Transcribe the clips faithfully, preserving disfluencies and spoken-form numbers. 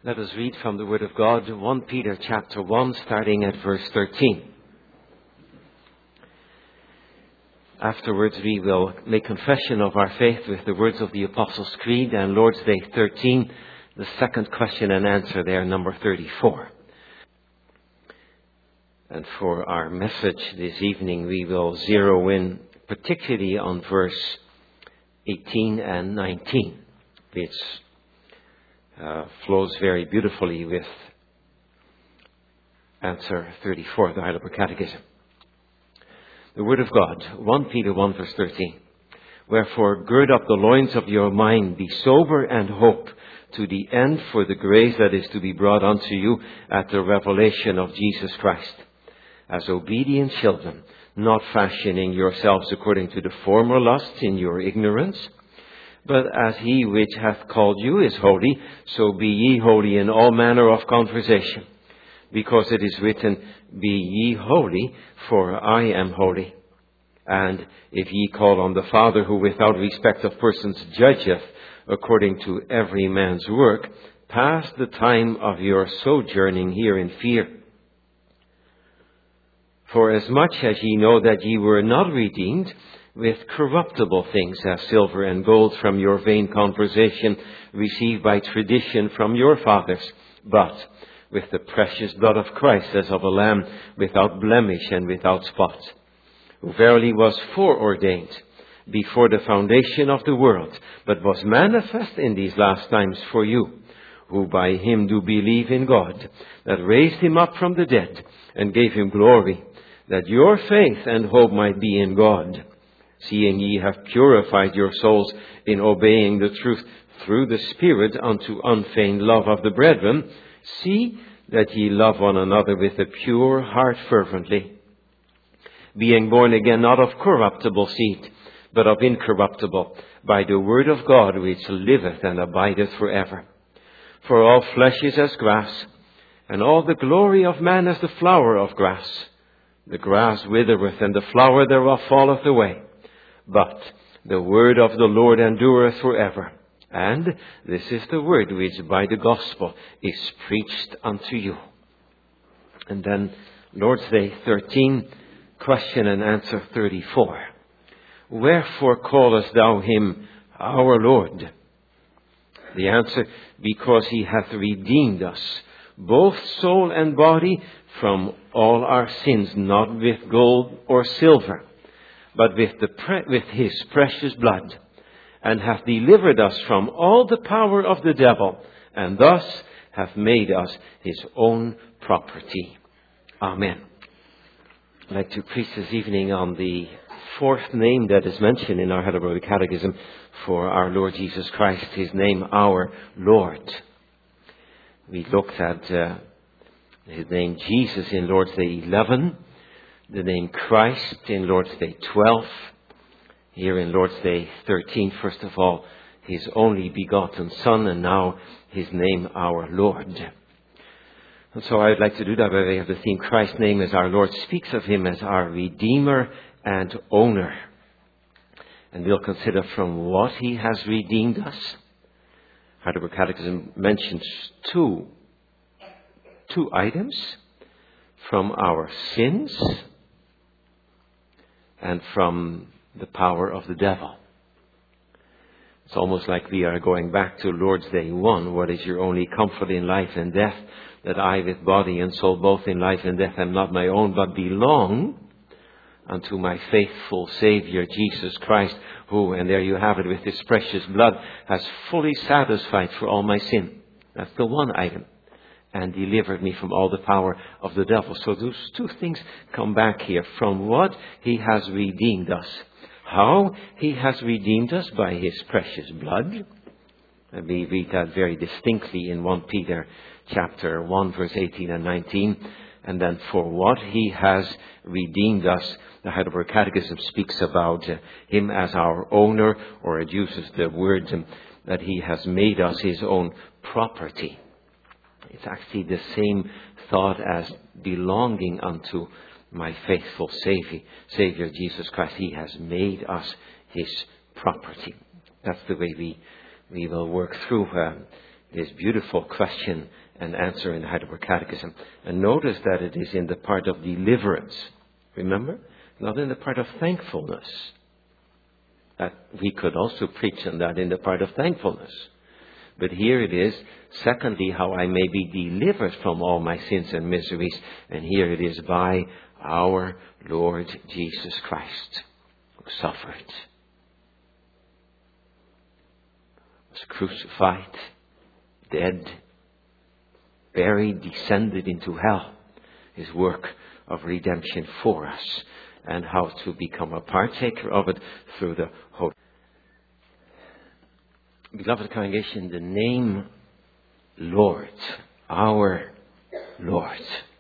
Let us read from the Word of God, First Peter chapter one, starting at verse thirteen. Afterwards we will make confession of our faith with the words of the Apostles' Creed and Lord's Day thirteen, the second question and answer there, number thirty-four. And for our message this evening we will zero in particularly on verse eighteen and nineteen, which Uh, flows very beautifully with answer thirty-four of the Heidelberg Catechism. The Word of God, First Peter one verse thirteen. Wherefore gird up the loins of your mind, be sober and hope to the end for the grace that is to be brought unto you at the revelation of Jesus Christ. As obedient children, not fashioning yourselves according to the former lusts in your ignorance, but as he which hath called you is holy, so be ye holy in all manner of conversation. Because it is written, Be ye holy, for I am holy. And if ye call on the Father, who without respect of persons judgeth according to every man's work, pass the time of your sojourning here in fear. For as much as ye know that ye were not redeemed with corruptible things as silver and gold from your vain conversation received by tradition from your fathers, but with the precious blood of Christ as of a lamb without blemish and without spot, who verily was foreordained before the foundation of the world, but was manifest in these last times for you, who by him do believe in God, that raised him up from the dead and gave him glory, that your faith and hope might be in God, seeing ye have purified your souls in obeying the truth through the Spirit unto unfeigned love of the brethren, see that ye love one another with a pure heart fervently, being born again not of corruptible seed, but of incorruptible, by the word of God which liveth and abideth for ever. For all flesh is as grass, and all the glory of man as the flower of grass. The grass withereth, and the flower thereof falleth away. But the word of the Lord endureth forever. And this is the word which by the gospel is preached unto you. And then Lord's Day thirteen, question and answer thirty-four. Wherefore callest thou him our Lord? The answer, because he hath redeemed us, both soul and body, from all our sins, not with gold or silver, but with the pre- with his precious blood, and hath delivered us from all the power of the devil, and thus hath made us his own property. Amen. I'd like to preach this evening on the fourth name that is mentioned in our Heidelberg Catechism for our Lord Jesus Christ, his name, our Lord. We looked at uh, his name Jesus in Lord's Day eleven, the name Christ in Lord's Day twelve, here in Lord's Day thirteen, first of all, his only begotten Son, and now his name, our Lord. And so I would like to do that by way of the theme, Christ's name as our Lord speaks of him as our Redeemer and Owner. And we'll consider from what he has redeemed us. Heidelberg Catechism mentions two, two items: from our sins and from the power of the devil. It's almost like we are going back to Lord's Day one. What is your only comfort in life and death? That I with body and soul both in life and death am not my own, but belong unto my faithful Savior Jesus Christ, who, and there you have it, with his precious blood has fully satisfied for all my sin. That's the one item. And delivered me from all the power of the devil. So those two things come back here. From what he has redeemed us. How he has redeemed us by his precious blood. And we read that very distinctly in First Peter chapter one, verse eighteen and nineteen. And then for what he has redeemed us, the Heidelberg Catechism speaks about uh, him as our owner, or it uses the word um, that he has made us his own property. It's actually the same thought as belonging unto my faithful Savior, Savior Jesus Christ. He has made us his property. That's the way we, we will work through uh, this beautiful question and answer in the Heidelberg Catechism. And notice that it is in the part of deliverance. Remember? Not in the part of thankfulness. That we could also preach on that in the part of thankfulness. But here it is, secondly, how I may be delivered from all my sins and miseries. And here it is by our Lord Jesus Christ, who suffered, was crucified, dead, buried, descended into hell. His work of redemption for us, and how to become a partaker of it through the Holy. Beloved congregation, the name Lord, our Lord.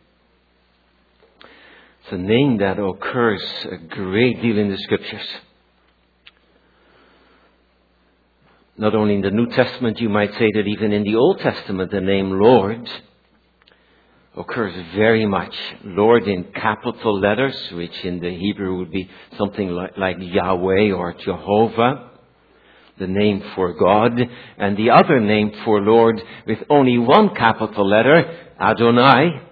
It's a name that occurs a great deal in the Scriptures. Not only in the New Testament, you might say that even in the Old Testament, the name Lord occurs very much. Lord in capital letters, which in the Hebrew would be something like, like Yahweh or Jehovah, the name for God, and the other name for Lord with only one capital letter, Adonai,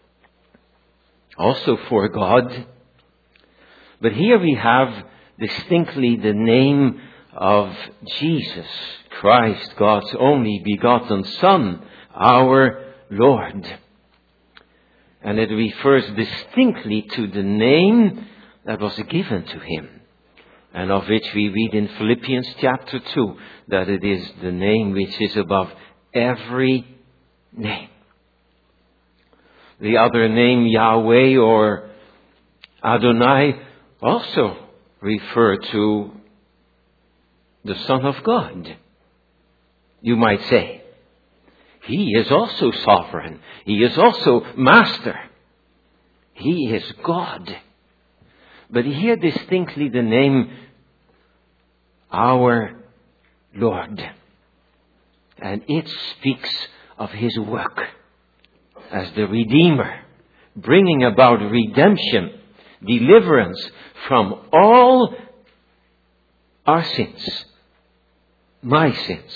also for God. But here we have distinctly the name of Jesus Christ, God's only begotten Son, our Lord. And it refers distinctly to the name that was given to him, and of which we read in Philippians chapter two, that it is the name which is above every name. The other name, Yahweh or Adonai, also refer to the Son of God. You might say, He is also sovereign. He is also master. He is God. But here distinctly the name our Lord. And it speaks of His work as the Redeemer, bringing about redemption, deliverance from all our sins, my sins.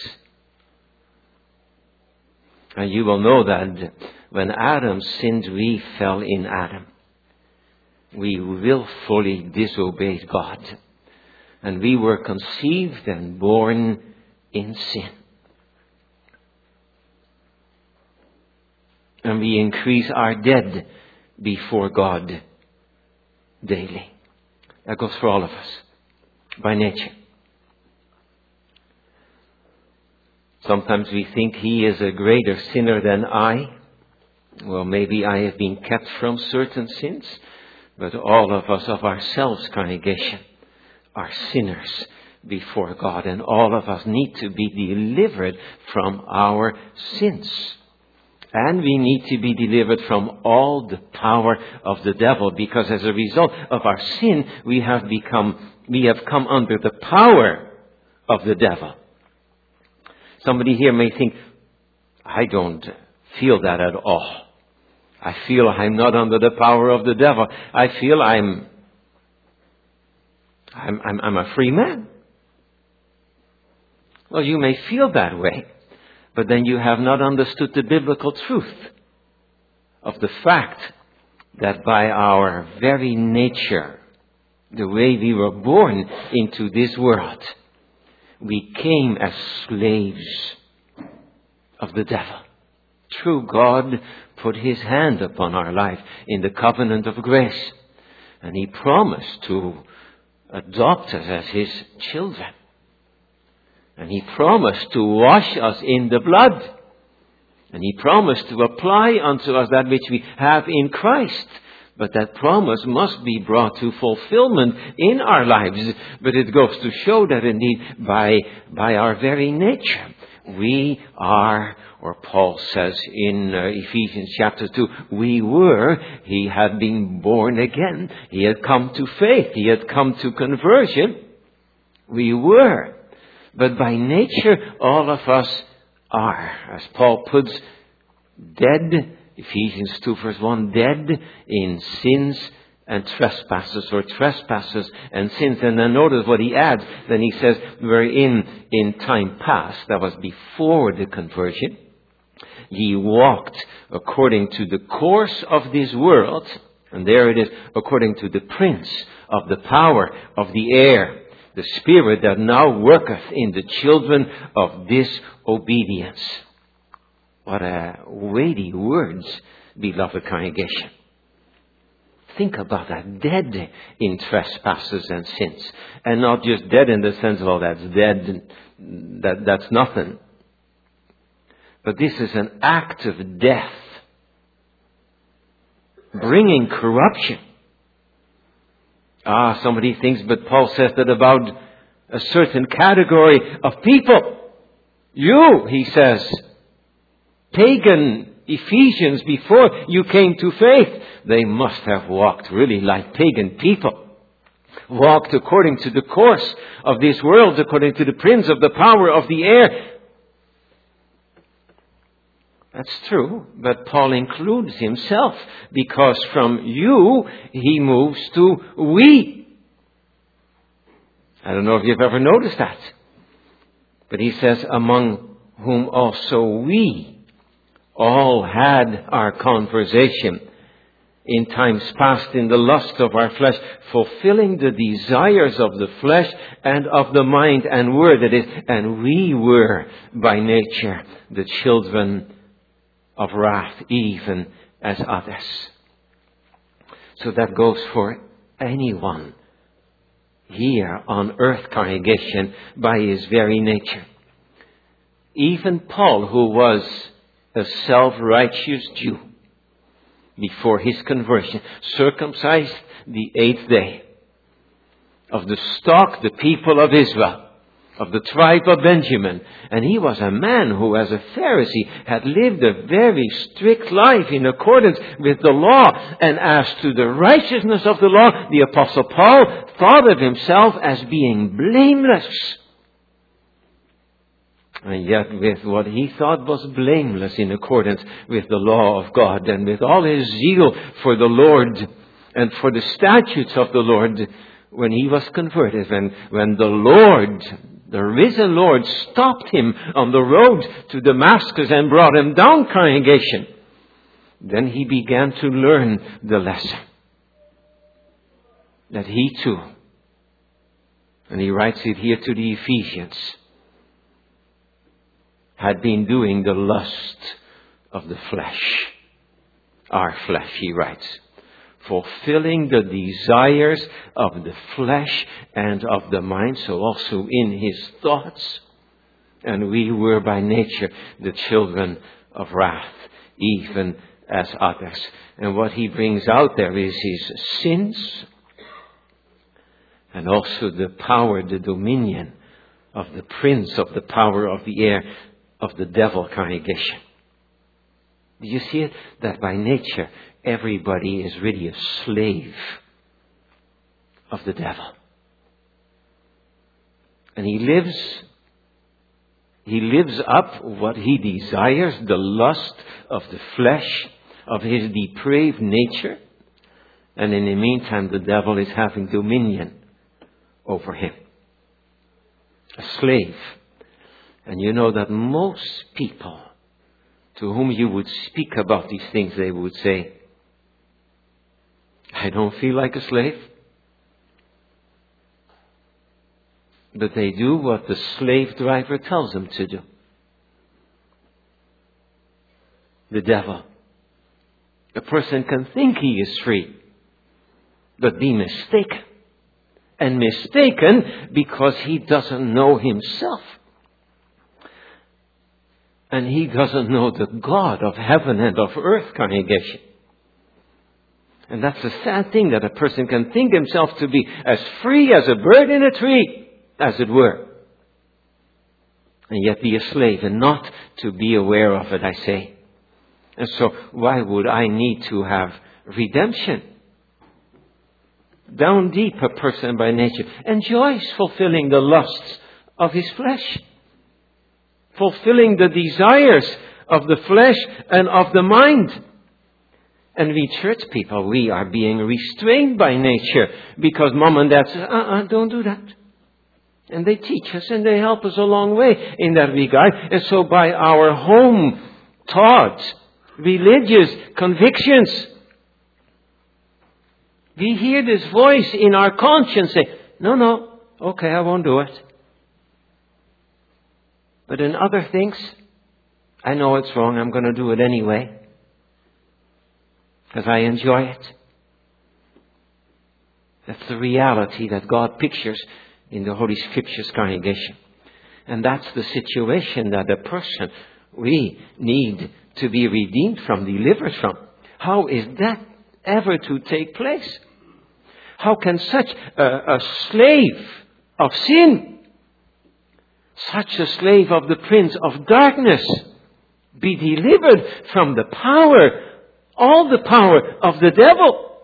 And you will know that when Adam sinned, we fell in Adam. We willfully disobeyed God. And we were conceived and born in sin. And we increase our debt before God daily. That goes for all of us, by nature. Sometimes we think He is a greater sinner than I. Well, maybe I have been kept from certain sins, but all of us of ourselves, congregation, are sinners before God, and all of us need to be delivered from our sins. And we need to be delivered from all the power of the devil, because as a result of our sin, we have become, we have come under the power of the devil. Somebody here may think, I don't feel that at all. I feel I'm not under the power of the devil. I feel I'm, I'm, I'm, I'm a free man. Well, you may feel that way, but then you have not understood the biblical truth of the fact that by our very nature, the way we were born into this world, we came as slaves of the devil. True, God put His hand upon our life in the covenant of grace, and He promised to adopt us as His children. And He promised to wash us in the blood. And He promised to apply unto us that which we have in Christ. But that promise must be brought to fulfillment in our lives. But it goes to show that indeed by, by our very nature, we are, or Paul says in uh, Ephesians chapter two, we were, he had been born again. He had come to faith. He had come to conversion. We were. But by nature, all of us are, as Paul puts, dead. Ephesians two verse one, dead in sins and trespasses, or trespasses and sins. And then notice what he adds. Then he says, wherein in time past, that was before the conversion, ye walked according to the course of this world. And there it is, according to the prince of the power of the air, the spirit that now worketh in the children of disobedience. What a weighty words, beloved congregation. Think about that. Dead in trespasses and sins. And not just dead in the sense of, oh, that's dead, that, that's nothing. But this is an act of death, bringing corruption. Ah, somebody thinks, but Paul says that about a certain category of people. You, he says, pagan Ephesians, before you came to faith, they must have walked really like pagan people. Walked according to the course of this world, according to the prince of the power of the air. That's true, but Paul includes himself, because from you he moves to we. I don't know if you've ever noticed that. But he says, among whom also we all had our conversation in times past in the lust of our flesh, fulfilling the desires of the flesh and of the mind, and were, that is, and we were by nature the children of wrath, even as others. So that goes for anyone here on earth, congregation, by his very nature. Even Paul, who was a self-righteous Jew before his conversion, circumcised the eighth day, of the stock, the people of Israel, of the tribe of Benjamin. And he was a man who, as a Pharisee, had lived a very strict life in accordance with the law. And as to the righteousness of the law, the Apostle Paul thought of himself as being blameless. And yet with what he thought was blameless in accordance with the law of God, and with all his zeal for the Lord and for the statutes of the Lord, when he was converted, and when the Lord, the risen Lord, stopped him on the road to Damascus and brought him down, congregation, then he began to learn the lesson. That he too, and he writes it here to the Ephesians, had been doing the lust of the flesh. Our flesh, he writes. Fulfilling the desires of the flesh and of the mind, so also in his thoughts. And we were by nature the children of wrath, even as others. And what he brings out there is his sins, and also the power, the dominion of the prince of the power of the air, of the devil, congregation. Do you see it? That by nature, everybody is really a slave of the devil. And he lives, he lives up what he desires, the lust of the flesh, of his depraved nature. And in the meantime, the devil is having dominion over him. A slave. And you know that most people to whom you would speak about these things, they would say, I don't feel like a slave. But they do what the slave driver tells them to do. The devil. A person can think he is free, but be mistaken. And mistaken because he doesn't know himself. And he doesn't know the God of heaven and of earth, congregation. And that's a sad thing, that a person can think himself to be as free as a bird in a tree, as it were. And yet be a slave, and not to be aware of it, I say. And so why would I need to have redemption? Down deep, a person by nature enjoys fulfilling the lusts of his flesh. Fulfilling the desires of the flesh and of the mind. And we church people, we are being restrained by nature because mom and dad say, uh-uh, don't do that. And they teach us and they help us a long way in that regard. And so by our home taught religious convictions, we hear this voice in our conscience say, no, no, okay, I won't do it. But in other things, I know it's wrong, I'm going to do it anyway. Because I enjoy it. That's the reality that God pictures in the Holy Scriptures congregation. And that's the situation that a person we need to be redeemed from, delivered from. How is that ever to take place? How can such a, a slave of sin, such a slave of the prince of darkness, be delivered from the power, all the power of the devil?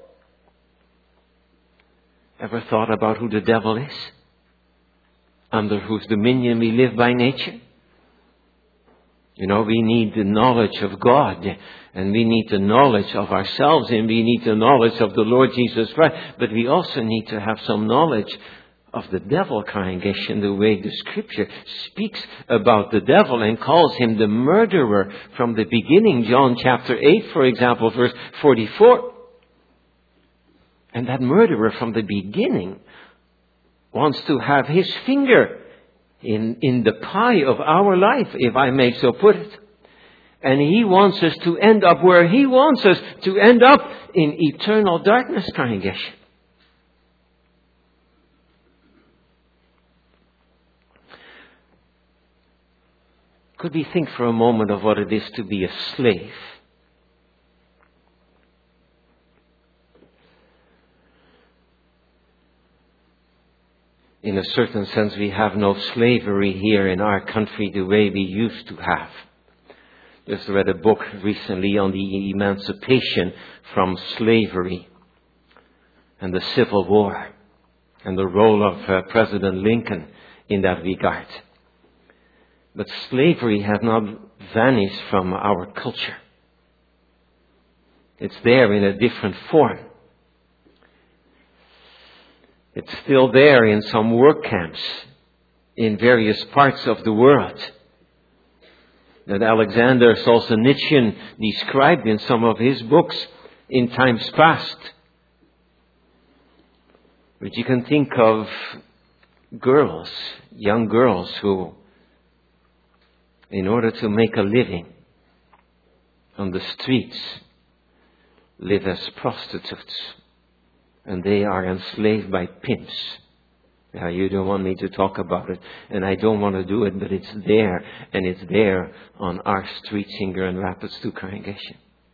Ever thought about who the devil is? Under whose dominion we live by nature? You know, we need the knowledge of God, and we need the knowledge of ourselves, and we need the knowledge of the Lord Jesus Christ, but we also need to have some knowledge of the devil, congregation, the way the Scripture speaks about the devil and calls him the murderer from the beginning. John chapter eight, for example, verse forty-four. And that murderer from the beginning wants to have his finger in, in the pie of our life, if I may so put it. And he wants us to end up where he wants us to end up, in eternal darkness, congregation. Could we think for a moment of what it is to be a slave? In a certain sense, we have no slavery here in our country the way we used to have. Just read a book recently on the emancipation from slavery and the Civil War and the role of uh, President Lincoln in that regard. But slavery has not vanished from our culture. It's there in a different form. It's still there in some work camps in various parts of the world that Alexander Solzhenitsyn described in some of his books in times past. But you can think of girls, young girls who, in order to make a living on the streets, live as prostitutes. And they are enslaved by pimps. Now, you don't want me to talk about it, and I don't want to do it, but it's there, and it's there on our streets in Grand Rapids two congregation.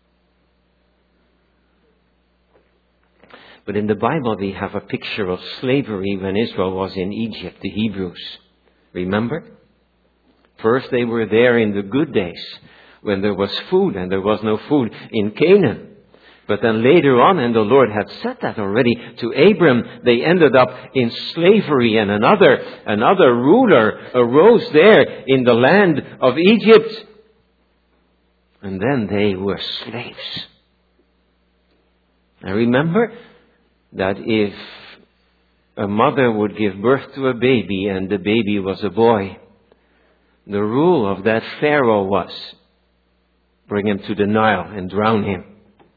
But in the Bible, we have a picture of slavery when Israel was in Egypt, the Hebrews. Remember? First, they were there in the good days, when there was food, and there was no food in Canaan. But then later on, and the Lord had said that already to Abram, they ended up in slavery, and another, another ruler arose there in the land of Egypt. And then they were slaves. Now remember that if a mother would give birth to a baby and the baby was a boy, the rule of that Pharaoh was, bring him to the Nile and drown him.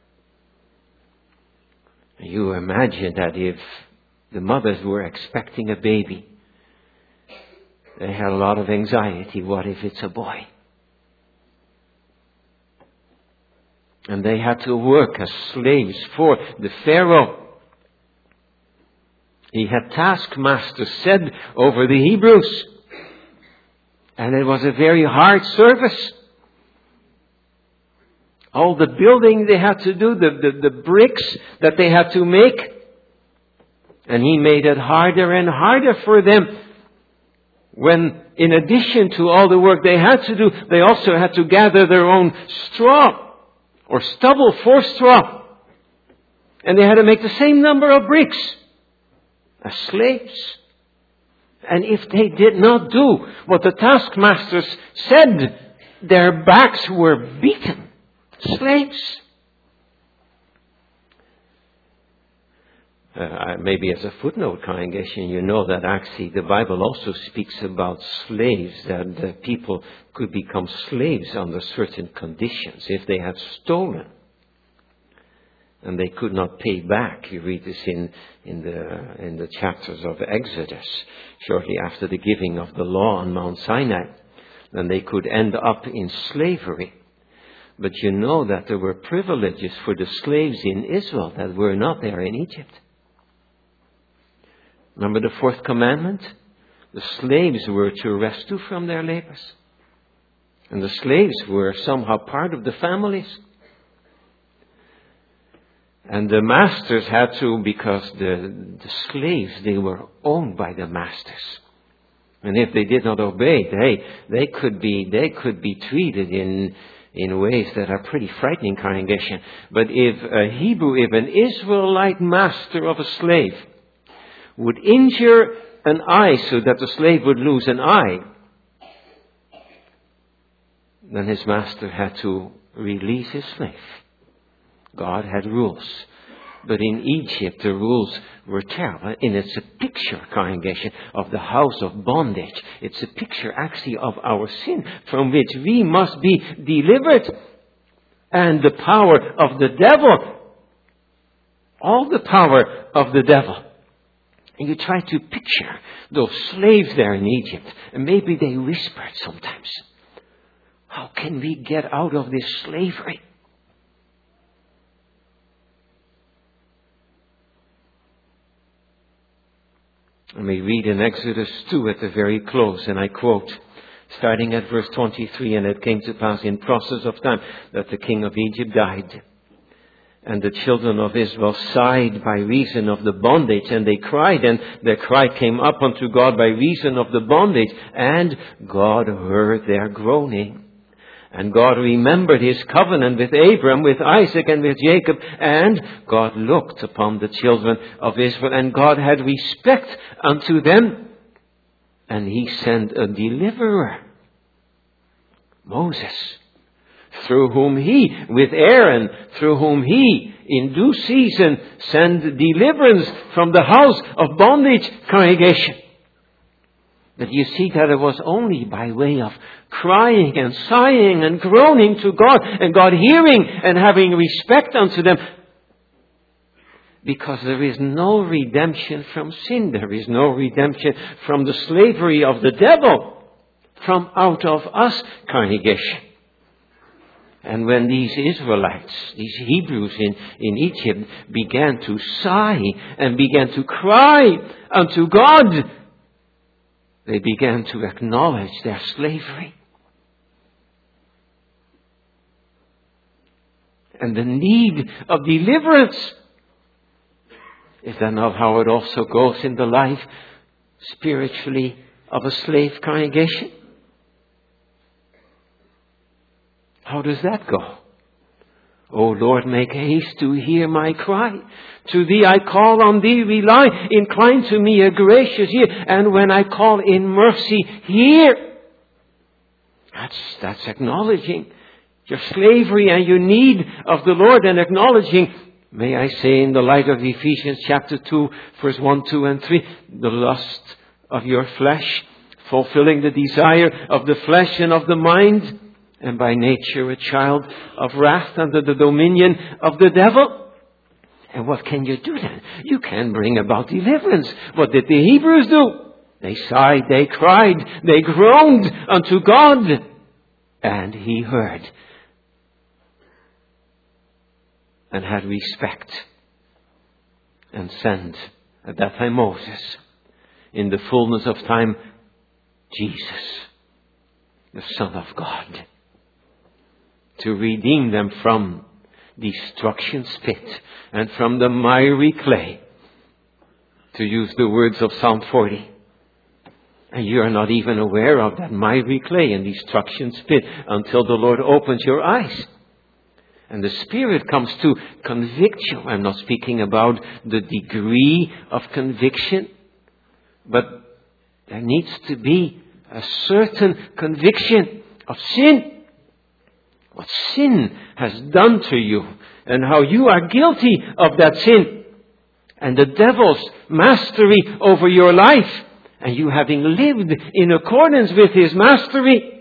You imagine that if the mothers were expecting a baby, they had a lot of anxiety. What if it's a boy? And they had to work as slaves for the Pharaoh. He had taskmasters set over the Hebrews. And it was a very hard service. All the building they had to do, the, the, the bricks that they had to make. And he made it harder and harder for them. When, in addition to all the work they had to do, they also had to gather their own straw or stubble for straw. And they had to make the same number of bricks as slaves. And if they did not do what the taskmasters said, their backs were beaten. Slaves. Uh, maybe as a footnote, congregation, you know that actually the Bible also speaks about slaves, that uh, people could become slaves under certain conditions if they had stolen. And they could not pay back. You read this in, in, the, in the chapters of Exodus, shortly after the giving of the law on Mount Sinai. Then they could end up in slavery. But you know that there were privileges for the slaves in Israel that were not there in Egypt. Remember the fourth commandment? The slaves were to rest too from their labors. And the slaves were somehow part of the families. And the masters had to, because the, the slaves, they were owned by the masters. And if they did not obey, they, they could be, they could be treated in, in ways that are pretty frightening, congregation. But if a Hebrew, if an Israelite master of a slave would injure an eye so that the slave would lose an eye, then his master had to release his slave. God had rules. But in Egypt, the rules were terrible. And it's a picture, congregation, of the house of bondage. It's a picture, actually, of our sin, from which we must be delivered. And the power of the devil. All the power of the devil. And you try to picture those slaves there in Egypt. And maybe they whispered sometimes, how can we get out of this slavery? And we read in Exodus two at the very close, and I quote, starting at verse twenty-three, and it came to pass in process of time that the king of Egypt died. And the children of Israel sighed by reason of the bondage, and they cried, and their cry came up unto God by reason of the bondage, and God heard their groaning. And God remembered his covenant with Abraham, with Isaac, and with Jacob, and God looked upon the children of Israel, and God had respect unto them, and he sent a deliverer, Moses, through whom he, with Aaron, through whom he, in due season, sent deliverance from the house of bondage, congregation. But you see that it was only by way of crying and sighing and groaning to God, and God hearing and having respect unto them. Because there is no redemption from sin. There is no redemption from the slavery of the devil, from out of us, congregation. And when these Israelites, these Hebrews in, in Egypt, began to sigh and began to cry unto God, they began to acknowledge their slavery. And the need of deliverance. Is that not how it also goes in the life, spiritually, of a slave congregation? How does that go? O Lord, make haste to hear my cry. To thee I call, on thee rely. Incline to me a gracious ear. And when I call in mercy, hear. That's, that's acknowledging your slavery and your need of the Lord, and acknowledging, may I say in the light of Ephesians chapter two, verse one, two and three, the lust of your flesh, fulfilling the desire of the flesh and of the mind, and by nature a child of wrath under the dominion of the devil. And what can you do then? You can bring about deliverance. What did the Hebrews do? They sighed, they cried, they groaned unto God, and he heard and had respect, and sent at that time Moses, in the fullness of time Jesus, the Son of God, to redeem them from destruction's pit and from the miry clay, to use the words of Psalm forty. And you are not even aware of that miry clay and destruction's pit until the Lord opens your eyes. And the Spirit comes to convict you. I'm not speaking about the degree of conviction, but there needs to be a certain conviction of sin. What sin has done to you and how you are guilty of that sin. and the devil's mastery over your life, and you having lived in accordance with his mastery,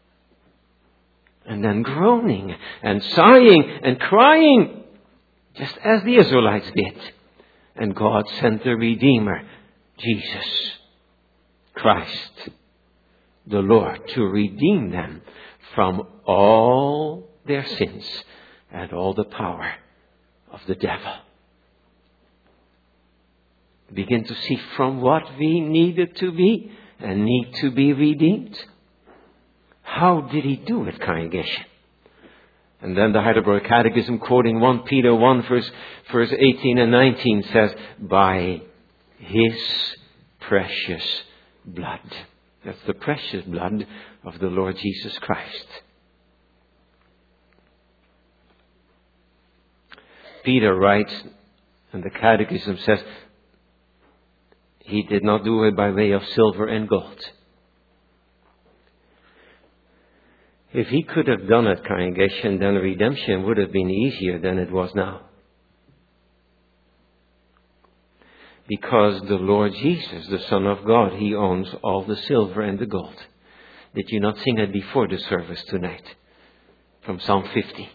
and then groaning and sighing and crying, just as the Israelites did. And God sent the Redeemer, Jesus Christ, the Lord, to redeem them from all their sins and all the power of the devil. Begin to see from what we needed to be and need to be redeemed. How did he do it, congregation? And then the Heidelberg Catechism, quoting First Peter one, verse, verse eighteen and nineteen, says, by his precious blood. That's the precious blood of the Lord Jesus Christ. Peter writes, and the Catechism says, he did not do it by way of silver and gold. If he could have done it, congregation, then redemption would have been easier than it was now. Because the Lord Jesus, the Son of God, he owns all the silver and the gold. Did you not sing it before the service tonight? From Psalm fifty.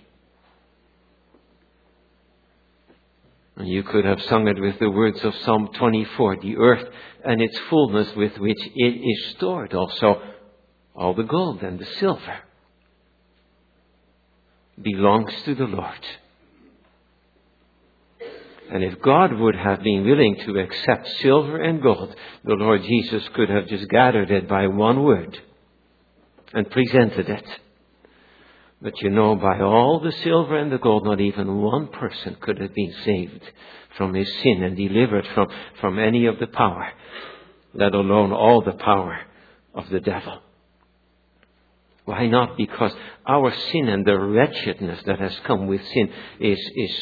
And you could have sung it with the words of Psalm twenty-four. The earth and its fullness with which it is stored. Also, all the gold and the silver belongs to the Lord. And if God would have been willing to accept silver and gold, the Lord Jesus could have just gathered it by one word and presented it. But you know, by all the silver and the gold, not even one person could have been saved from his sin and delivered from, from any of the power, let alone all the power of the devil. Why not? Because our sin and the wretchedness that has come with sin is, is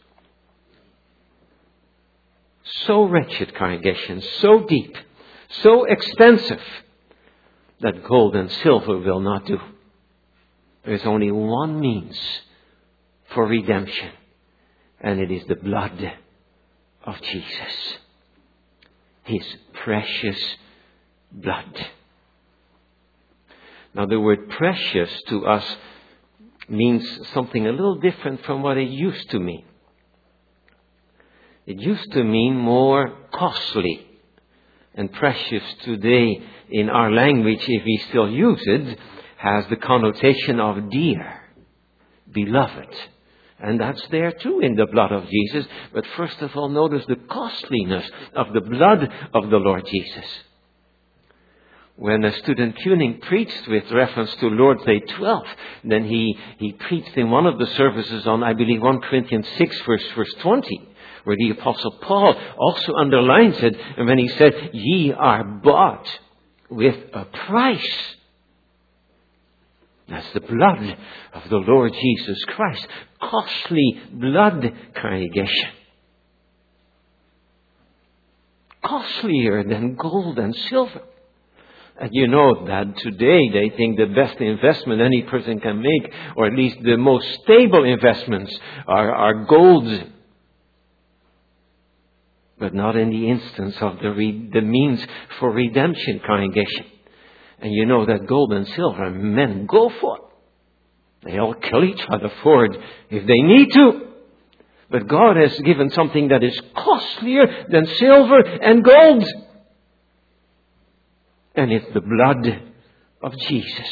so wretched, congregation, so deep, so extensive, that gold and silver will not do. There is only one means for redemption, and it is the blood of Jesus. His precious blood. Now, the word precious to us means something a little different from what it used to mean. It used to mean more costly, and precious today in our language, if we still use it, has the connotation of dear, beloved. And that's there too in the blood of Jesus. But first of all, notice the costliness of the blood of the Lord Jesus. When a student Kuning preached with reference to Lord's Day twelve, then he, he preached in one of the services on, I believe, First Corinthians six, verse, verse twenty, where the Apostle Paul also underlines it, and when he said, ye are bought with a price. That's the blood of the Lord Jesus Christ. Costly blood, congregation. Costlier than gold and silver. And you know that today they think the best investment any person can make, or at least the most stable investments, are, are gold. But not in the instance of the, re, the means for redemption, congregation. And you know that gold and silver men go for. They all kill each other for it if they need to. But God has given something that is costlier than silver and gold. And it's the blood of Jesus.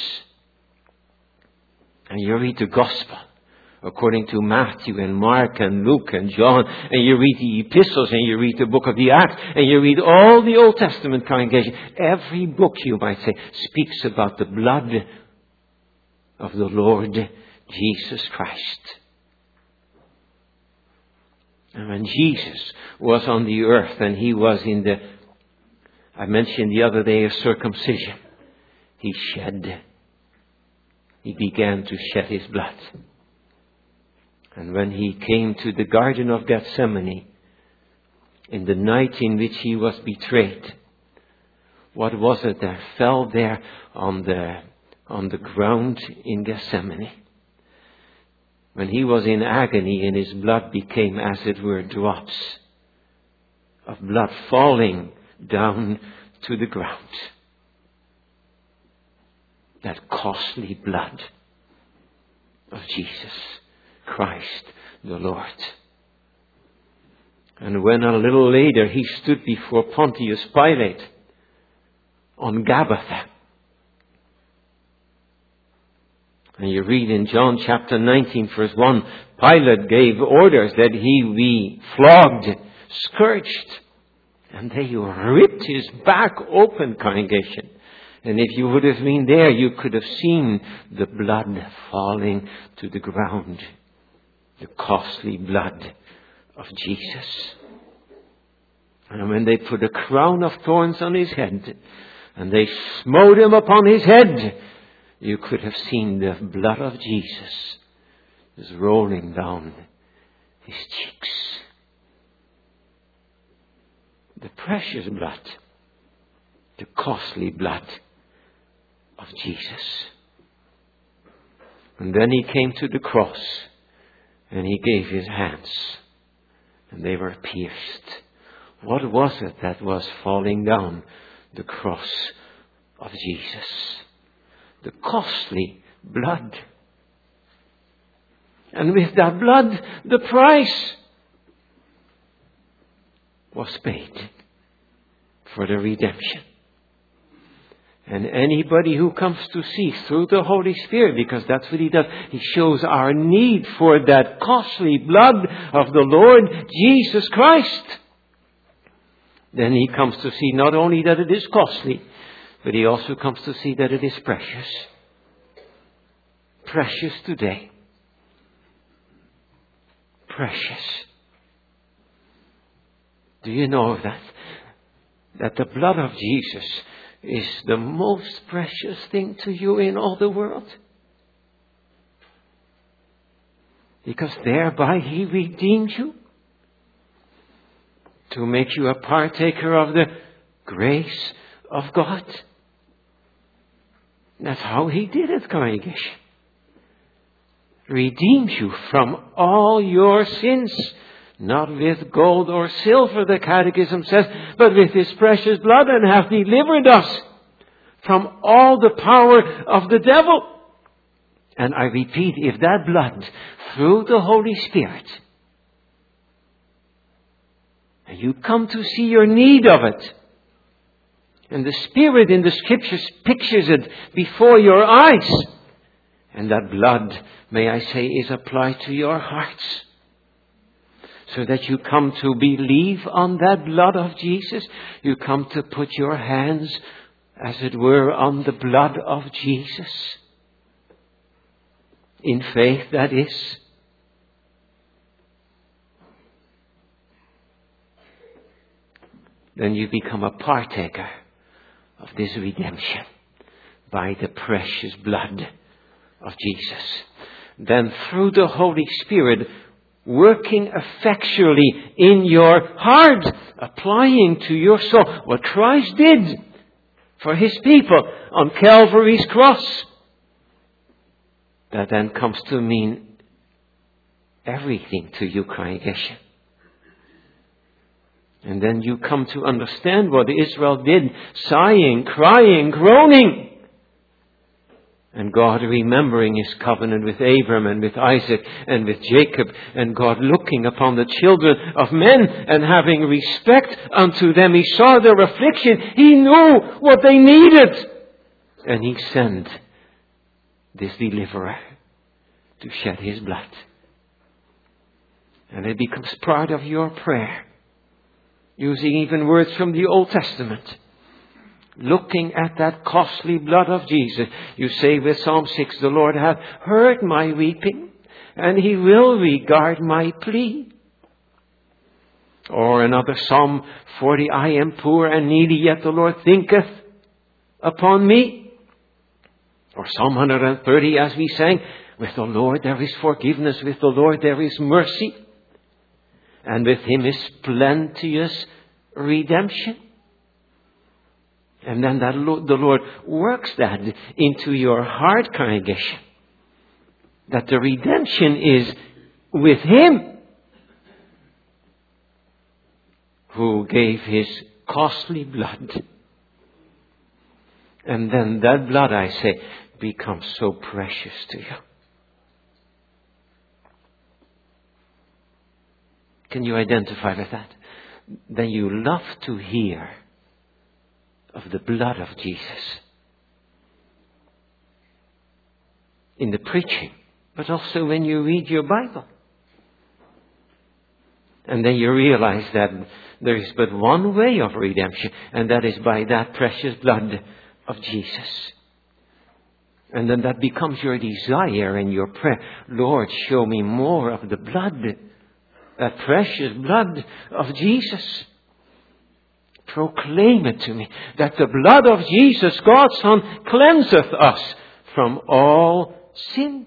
And you read the gospel according to Matthew and Mark and Luke and John, and you read the epistles, and you read the book of the Acts, and you read all the Old Testament congregation. Every book, you might say, speaks about the blood of the Lord Jesus Christ. And when Jesus was on the earth, and he was in the, I mentioned the other day, of circumcision, he shed, he began to shed his blood. And when he came to the Garden of Gethsemane, in the night in which he was betrayed, what was it that fell there on the, on the ground in Gethsemane? When he was in agony and his blood became, as it were, drops, of blood falling down to the ground. That costly blood of Jesus Christ the Lord. And when a little later he stood before Pontius Pilate on Gabbatha, and you read in John chapter nineteen verse one, Pilate gave orders that he be flogged, scourged, and they ripped his back open, congregation. And if you would have been there, you could have seen the blood falling to the ground. The costly blood of Jesus. And when they put a crown of thorns on his head, and they smote him upon his head, you could have seen the blood of Jesus is rolling down his cheeks. The precious blood, the costly blood of Jesus. And then he came to the cross, and he gave his hands, and they were pierced. What was it that was falling down the cross of Jesus? The costly blood. And with that blood, the price was paid for the redemption. And anybody who comes to see through the Holy Spirit, because that's what he does, he shows our need for that costly blood of the Lord Jesus Christ. Then he comes to see not only that it is costly, but he also comes to see that it is precious. Precious today. Precious. Do you know that? That the blood of Jesus is the most precious thing to you in all the world. Because thereby he redeemed you to make you a partaker of the grace of God. That's how he did it, congregation. Redeemed you from all your sins. Not with gold or silver, the Catechism says, but with his precious blood, and hath delivered us from all the power of the devil. And I repeat, if that blood, through the Holy Spirit, and you come to see your need of it, and the Spirit in the Scriptures pictures it before your eyes, and that blood, may I say, is applied to your hearts, so that you come to believe on that blood of Jesus. You come to put your hands, as it were, on the blood of Jesus. In faith, that is. Then you become a partaker of this redemption by the precious blood of Jesus. Then through the Holy Spirit, working effectually in your heart, applying to your soul what Christ did for his people on Calvary's cross. That then comes to mean everything to you, congregation. And then you come to understand what Israel did, sighing, crying, groaning. And God remembering his covenant with Abraham and with Isaac and with Jacob, and God looking upon the children of men and having respect unto them. He saw their affliction. He knew what they needed. And he sent this deliverer to shed his blood. And it becomes part of your prayer, using even words from the Old Testament. Looking at that costly blood of Jesus, you say with Psalm six, the Lord hath heard my weeping, and he will regard my plea. Or another Psalm forty, I am poor and needy, yet the Lord thinketh upon me. Or Psalm one hundred thirty, as we sang, with the Lord there is forgiveness, with the Lord there is mercy, and with him is plenteous redemption. And then that the Lord works that into your heart, congregation. That the redemption is with him. who gave his costly blood. And then that blood, I say, becomes so precious to you. Can you identify with that? Then you love to hear of the blood of Jesus in the preaching, but also when you read your Bible. And then you realize that there is but one way of redemption, and that is by that precious blood of Jesus. And then that becomes your desire and your prayer. Lord, show me more of the blood, that precious blood of Jesus. Proclaim it to me, that the blood of Jesus, God's Son, cleanseth us from all sin.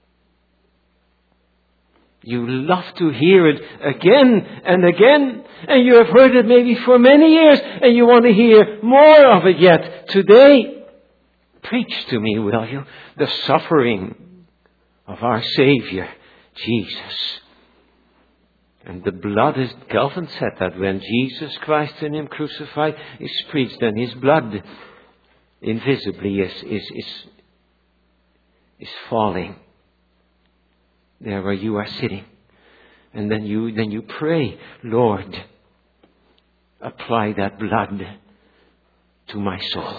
You love to hear it again and again, and you have heard it maybe for many years, and you want to hear more of it yet today. Preach to me, will you, the suffering of our Savior, Jesus. And the blood, as Calvin said, that when Jesus Christ and Him crucified is preached, then His blood invisibly is, is, is, is falling there where you are sitting. And then you, then you pray, Lord, apply that blood to my soul.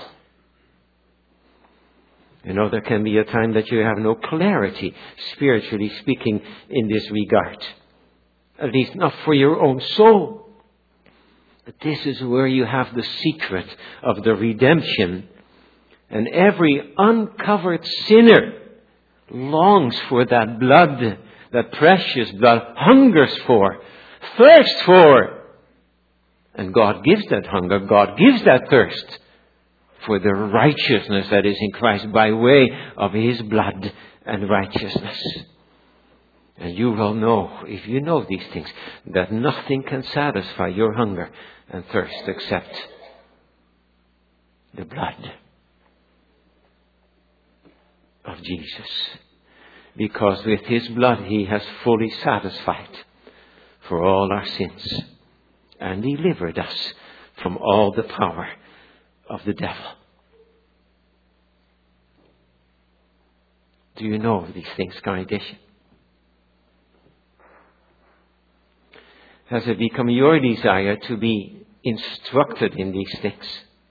You know, there can be a time that you have no clarity, spiritually speaking, in this regard. At least not for your own soul. But this is where you have the secret of the redemption. And every uncovered sinner longs for that blood, that precious blood, hungers for, thirsts for. And God gives that hunger, God gives that thirst for the righteousness that is in Christ by way of His blood and righteousness. And you will know, if you know these things, that nothing can satisfy your hunger and thirst except the blood of Jesus. Because with His blood He has fully satisfied for all our sins and delivered us from all the power of the devil. Do you know these things, congregation? Has it become your desire to be instructed in these things?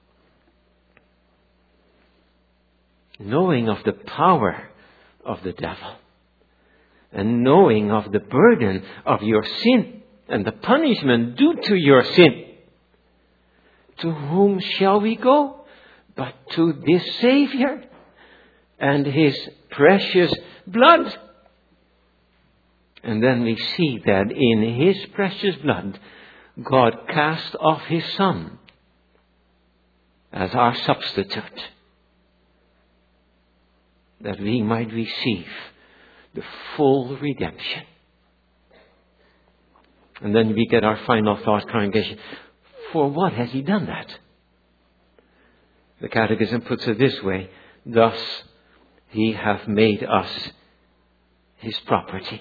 Knowing of the power of the devil and knowing of the burden of your sin and the punishment due to your sin. To whom shall we go but to this Savior and His precious blood? And then we see that in His precious blood, God cast off His Son as our substitute, that we might receive the full redemption. And then we get our final thought, congregation. For what has He done that? The Catechism puts it this way: thus He hath made us His property.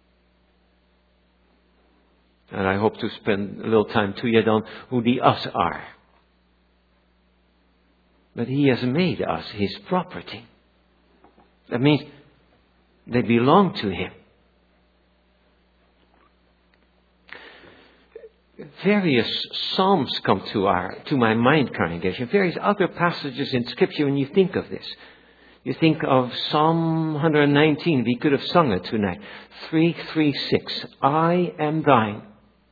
And I hope to spend a little time to yet on who the us are. But He has made us His property. That means they belong to Him. Various psalms come to our to my mind, congregation. Various other passages in Scripture when you think of this. You think of Psalm one nineteen. We could have sung it tonight. three thirty-six. I am thine.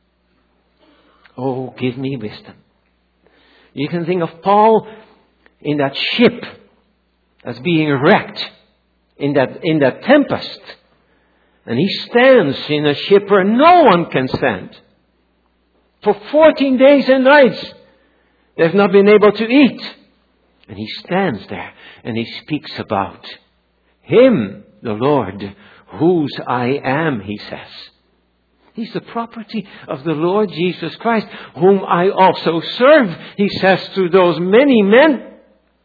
Oh, give me wisdom. You can think of Paul in that ship as being wrecked in that in that tempest. And he stands in a ship where no one can stand. For fourteen days and nights, they've not been able to eat. And he stands there and he speaks about Him, the Lord, whose I am, he says. He's the property of the Lord Jesus Christ, whom I also serve, he says to those many men.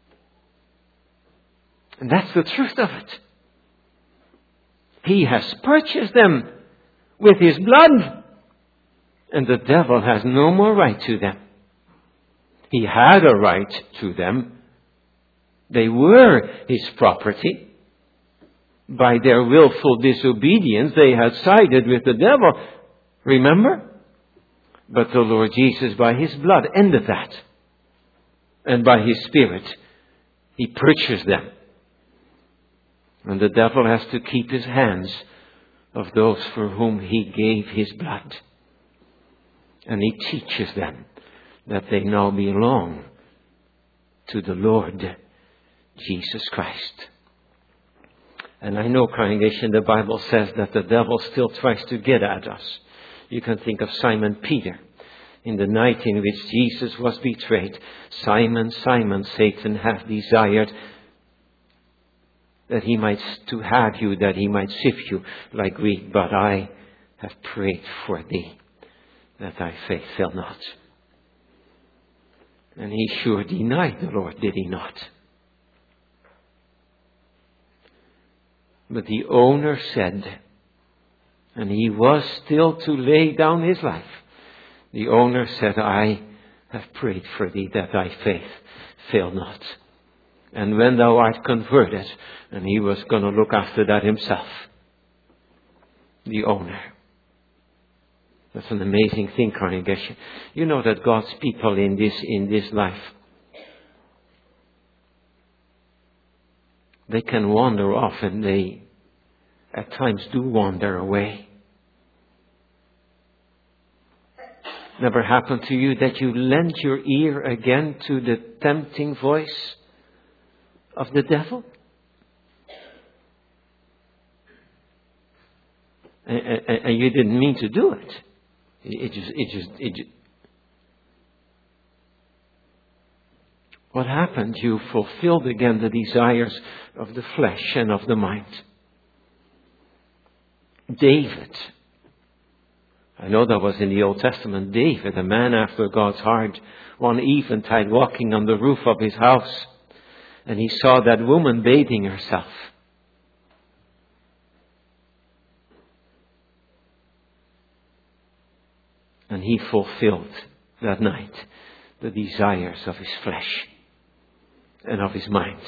And that's the truth of it. He has purchased them with His blood. And the devil has no more right to them. He had a right to them. They were his property. By their willful disobedience, they had sided with the devil. Remember? But the Lord Jesus, by his blood, ended that. And by his Spirit, he purchased them. And the devil has to keep his hands of those for whom he gave his blood. And he teaches them that they now belong to the Lord Jesus Christ. And I know, congregation, the Bible says that the devil still tries to get at us. You can think of Simon Peter. In the night in which Jesus was betrayed, Simon, Simon, Satan hath desired that he might to have you, that he might sift you like wheat, but I have prayed for thee, that thy faith fail not. And he sure denied the Lord, did he not? But the owner said, and he was still to lay down his life, the owner said, I have prayed for thee, that thy faith fail not. And when thou art converted, and he was going to look after that himself, the owner. That's an amazing thing, congregation. You know that God's people in this, in this life, they can wander off, and they at times do wander away. Never happened to you that you lent your ear again to the tempting voice of the devil? And, and, and you didn't mean to do it. It just, it just, it just. What happened? You fulfilled again the desires of the flesh and of the mind. David. I know that was in the Old Testament. David, a man after God's heart, one eventide walking on the roof of his house, and he saw that woman bathing herself. And he fulfilled that night the desires of his flesh and of his mind.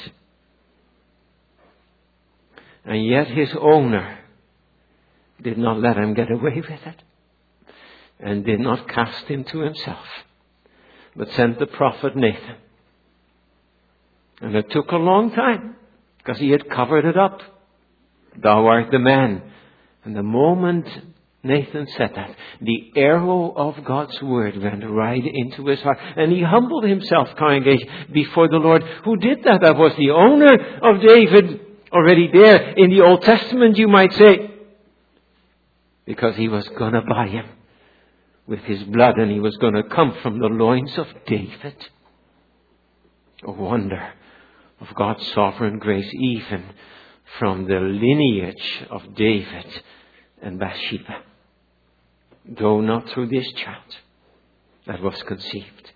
And yet his owner did not let him get away with it, and did not cast him to himself, but sent the prophet Nathan. And it took a long time, because he had covered it up. Thou art the man. And the moment Nathan said that, the arrow of God's word went right into his heart. And he humbled himself, congregation, before the Lord. Who did that? That was the owner of David, already there in the Old Testament, you might say. Because he was going to buy him with his blood, and he was going to come from the loins of David. A wonder of God's sovereign grace, even from the lineage of David and Bathsheba, though not through this child that was conceived.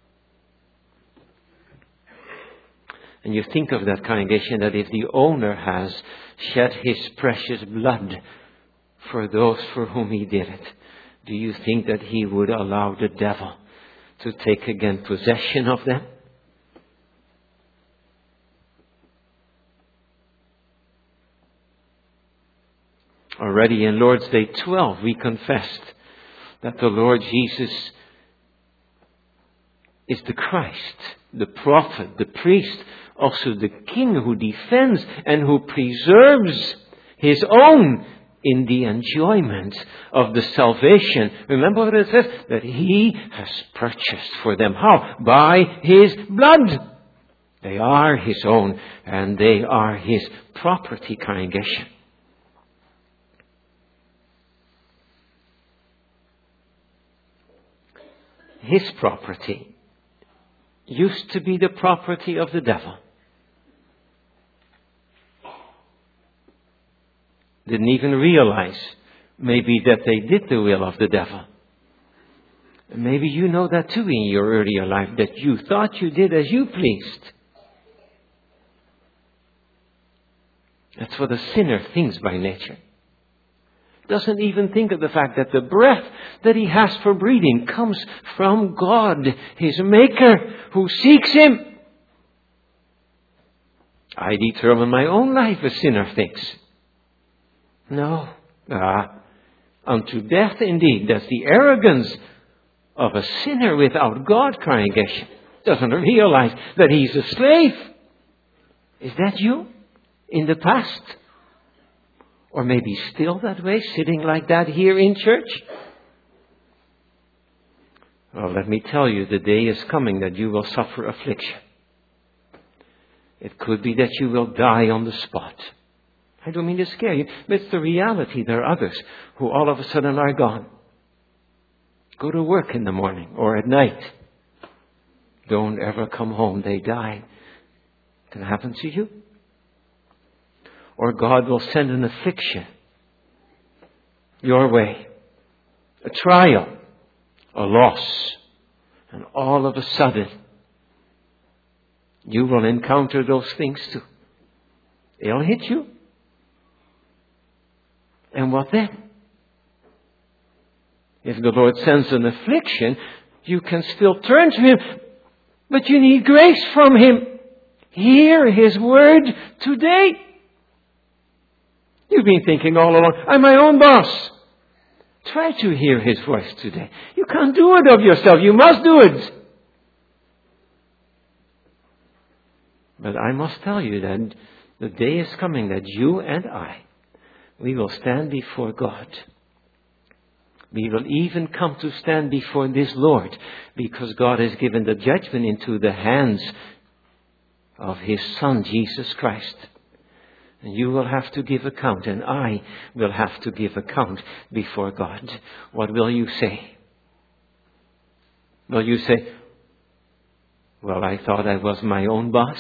And you think of that, congregation, that if the owner has shed his precious blood for those for whom he did it, do you think that he would allow the devil to take again possession of them? Already in Lord's Day twelve, we confessed that the Lord Jesus is the Christ, the prophet, the priest, also the king who defends and who preserves his own in the enjoyment of the salvation. Remember what it says? That he has purchased for them. How? By his blood. They are his own, and they are his property, congregation. His property used to be the property of the devil. Didn't even realize maybe that they did the will of the devil. And maybe you know that too in your earlier life, that you thought you did as you pleased. That's what a sinner thinks by nature. Doesn't even think of the fact that the breath that he has for breathing comes from God, his Maker, who seeks him. I determine my own life, a sinner thinks. No. Ah, unto death indeed. That's the arrogance of a sinner without God, congregation. Doesn't realize that he's a slave. Is that you in the past? Or maybe still that way, sitting like that here in church? Well, let me tell you, the day is coming that you will suffer affliction. It could be that you will die on the spot. I don't mean to scare you, but it's the reality. There are others who all of a sudden are gone. Go to work in the morning or at night. Don't ever come home. They die. Can it happen to you? Or God will send an affliction your way. A trial. A loss. And all of a sudden, you will encounter those things too. They'll hit you. And what then? If the Lord sends an affliction, you can still turn to Him. But you need grace from Him. Hear His word today. You've been thinking all along, I'm my own boss. Try to hear His voice today. You can't do it of yourself. You must do it. But I must tell you that the day is coming that you and I, we will stand before God. We will even come to stand before this Lord, because God has given the judgment into the hands of His Son, Jesus Christ. And you will have to give account, and I will have to give account before God. What will you say? Will you say, well, I thought I was my own boss.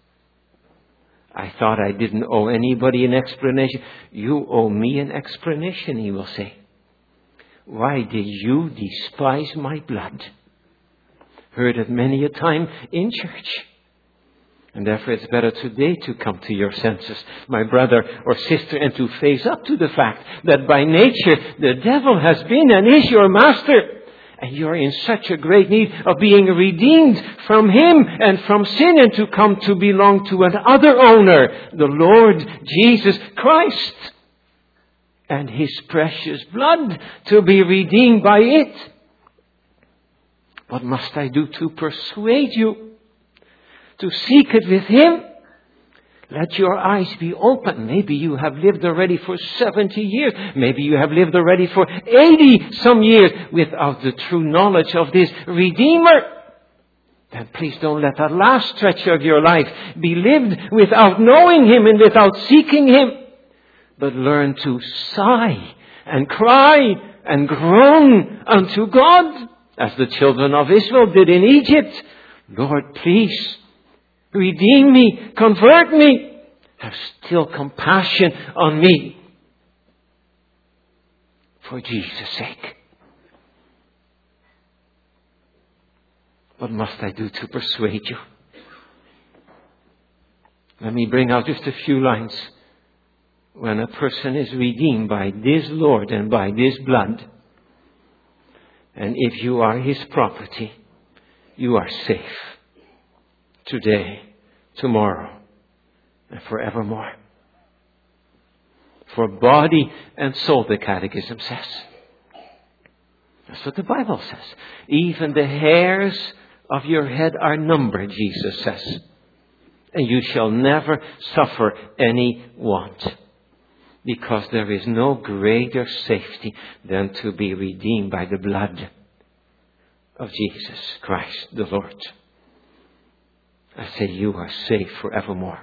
I thought I didn't owe anybody an explanation. You owe me an explanation, He will say. Why did you despise my blood? Heard it many a time in church. And therefore it's better today to come to your senses, my brother or sister, and to face up to the fact that by nature the devil has been and is your master. And you're in such a great need of being redeemed from him and from sin, and to come to belong to another owner, the Lord Jesus Christ. And His precious blood to be redeemed by it. What must I do to persuade you to seek it with Him? Let your eyes be open. Maybe you have lived already for seventy years. Maybe you have lived already for eighty some years without the true knowledge of this Redeemer. Then please don't let that last stretch of your life be lived without knowing Him and without seeking Him. But learn to sigh and cry and groan unto God, as the children of Israel did in Egypt. Lord, please redeem me, convert me, have still compassion on me. For Jesus' sake. What must I do to persuade you? Let me bring out just a few lines. When a person is redeemed by this Lord and by this blood, and if you are His property, you are safe. Today, tomorrow, and forevermore. For body and soul, the Catechism says. That's what the Bible says. Even the hairs of your head are numbered, Jesus says. And you shall never suffer any want. Because there is no greater safety than to be redeemed by the blood of Jesus Christ the Lord. I say you are safe forevermore.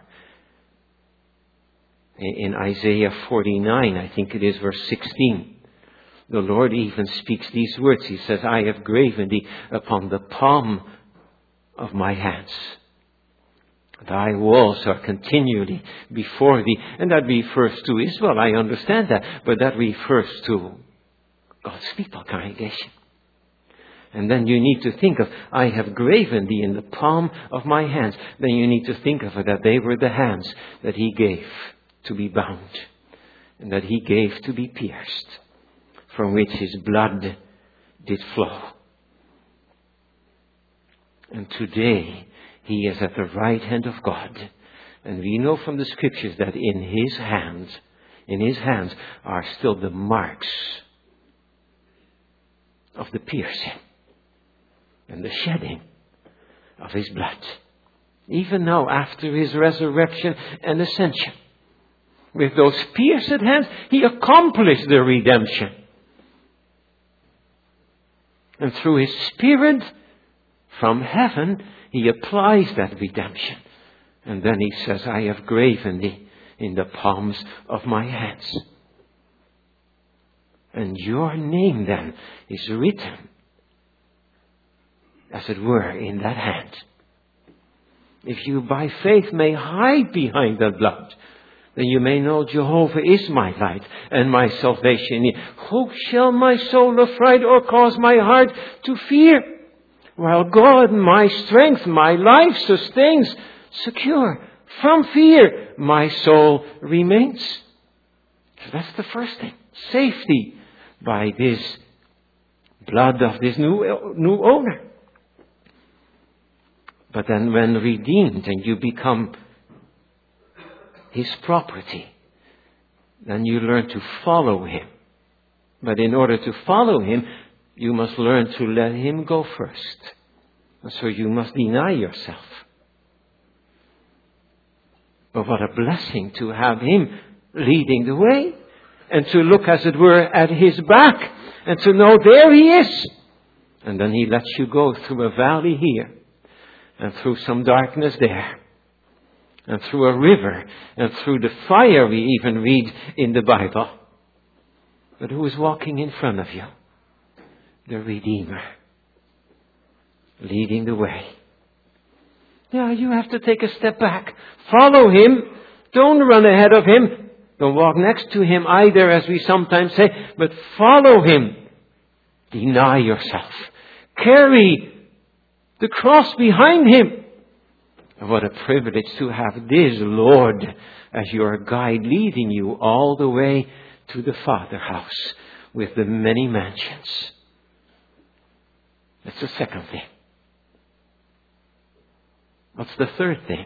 In Isaiah forty-nine, I think it is verse sixteen, the Lord even speaks these words. He says, I have graven thee upon the palm of my hands. Thy walls are continually before thee. And that refers to Israel. I understand that. But that refers to God's people, congregation. And then you need to think of, I have graven thee in the palm of my hands. Then you need to think of it that they were the hands that He gave to be bound. And that He gave to be pierced. from which his blood did flow. And today he is at the right hand of God. And we know from the scriptures that in his hands, in his hands are still the marks of the piercing and the shedding of his blood. Even now, after his resurrection and ascension, with those pierced hands, he accomplished the redemption. And through his Spirit from heaven, he applies that redemption. And then he says, I have graven thee in the palms of my hands. And your name then is written, as it were, in that hand. If you by faith may hide behind that blood, then you may know Jehovah is my light and my salvation. Who shall my soul affright or cause my heart to fear? While God, my strength, my life sustains, secure from fear, my soul remains. So that's the first thing. Safety by this blood of this new, new owner. But then when redeemed and you become his property, then you learn to follow him. But in order to follow him, you must learn to let him go first. And so you must deny yourself. But what a blessing to have him leading the way. And to look, as it were, at his back. And to know there he is. And then he lets you go through a valley here. And through some darkness there. And through a river. And through the fire we even read in the Bible. But who is walking in front of you? The Redeemer. Leading the way. Yeah, you have to take a step back. Follow him. Don't run ahead of him. Don't walk next to him either, as we sometimes say. But follow him. Deny yourself. Carry the cross behind him. And what a privilege to have this Lord as your guide, leading you all the way to the Father house with the many mansions. That's the second thing. What's the third thing?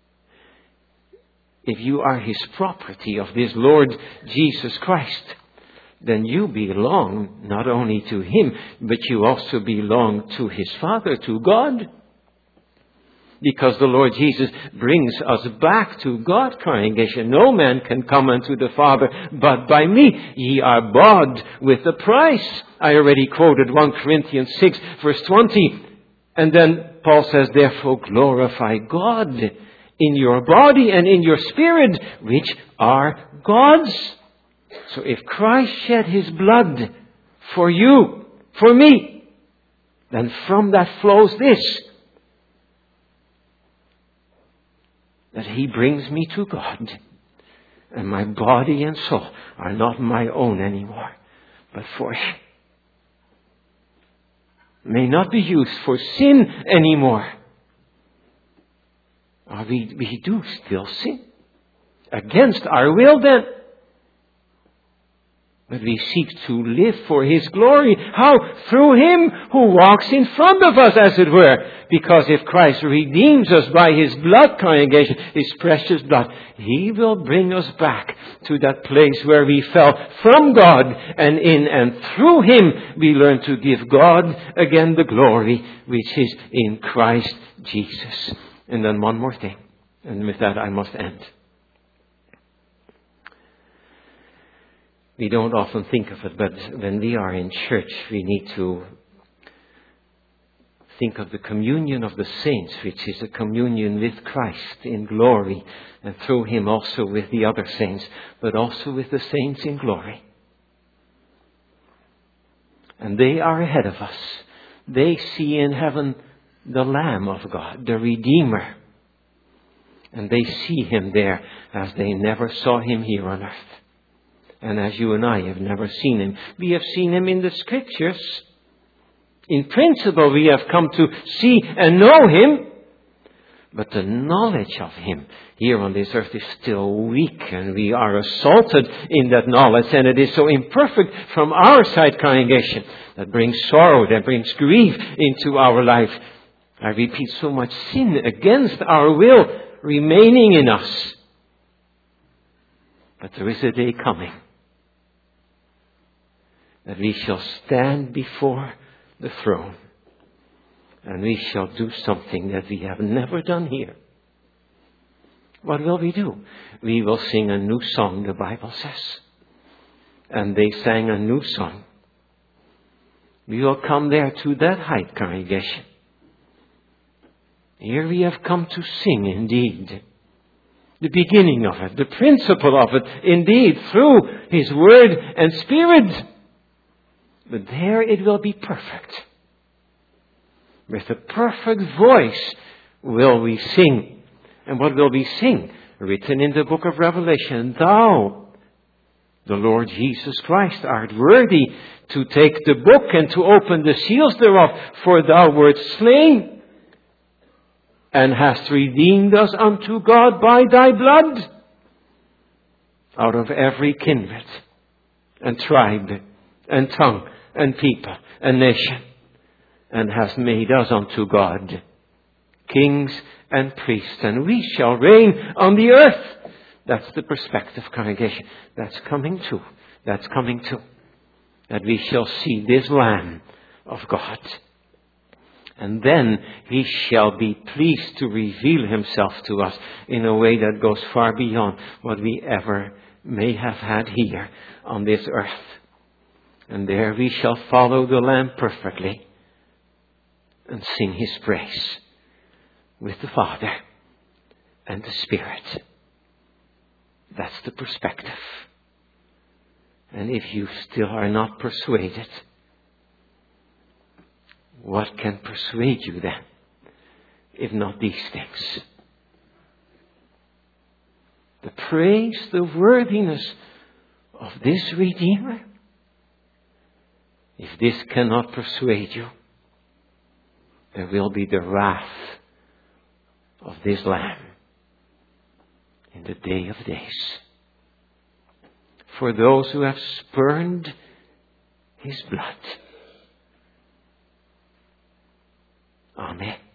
If you are his property of this Lord Jesus Christ, then you belong not only to him, but you also belong to his Father, to God. Because the Lord Jesus brings us back to God, congregation. No man can come unto the Father but by me. Ye are bought with a price. I already quoted First Corinthians six, verse twenty. And then Paul says, therefore glorify God in your body and in your spirit, which are God's. So if Christ shed his blood for you, for me, then from that flows this. That he brings me to God. And my body and soul are not my own anymore, but for him. May not be used for sin anymore. Or we, we do still sin. Against our will then. But we seek to live for his glory. How? Through him who walks in front of us, as it were. Because if Christ redeems us by his blood, congregation, his precious blood, he will bring us back to that place where we fell from God. And in and through him we learn to give God again the glory which is in Christ Jesus. And then one more thing. And with that I must end. We don't often think of it, but when we are in church, we need to think of the communion of the saints, which is a communion with Christ in glory, and through him also with the other saints, but also with the saints in glory. And they are ahead of us. They see in heaven the Lamb of God, the Redeemer. And they see him there as they never saw him here on earth. And as you and I have never seen him. We have seen him in the scriptures. In principle, we have come to see and know him. But the knowledge of Him here on this earth is still weak, and we are assaulted in that knowledge, and it is so imperfect from our side, congregation, that brings sorrow, that brings grief into our life. I repeat, so much sin against our will remaining in us. But there is a day coming that we shall stand before the throne. And we shall do something that we have never done here. What will we do? We will sing a new song, the Bible says. And they sang a new song. We will come there to that height, congregation. Here we have come to sing indeed. The beginning of it, the principle of it, indeed, through His Word and Spirit. But there it will be perfect. With a perfect voice will we sing. And what will we sing? Written in the book of Revelation, Thou, the Lord Jesus Christ, art worthy to take the book and to open the seals thereof, for Thou wert slain and hast redeemed us unto God by Thy blood out of every kindred and tribe and tongue and people and nation, and has made us unto God kings and priests, and we shall reign on the earth. That's the perspective, congregation. That's coming too. That's coming too. That we shall see this Lamb of God. And then He shall be pleased to reveal Himself to us in a way that goes far beyond what we ever may have had here on this earth. And there we shall follow the Lamb perfectly and sing His praise with the Father and the Spirit. That's the perspective. And if you still are not persuaded, what can persuade you then, if not these things? The praise, the worthiness of this Redeemer. If this cannot persuade you, there will be the wrath of this Lamb in the day of days. For those who have spurned His blood. Amen.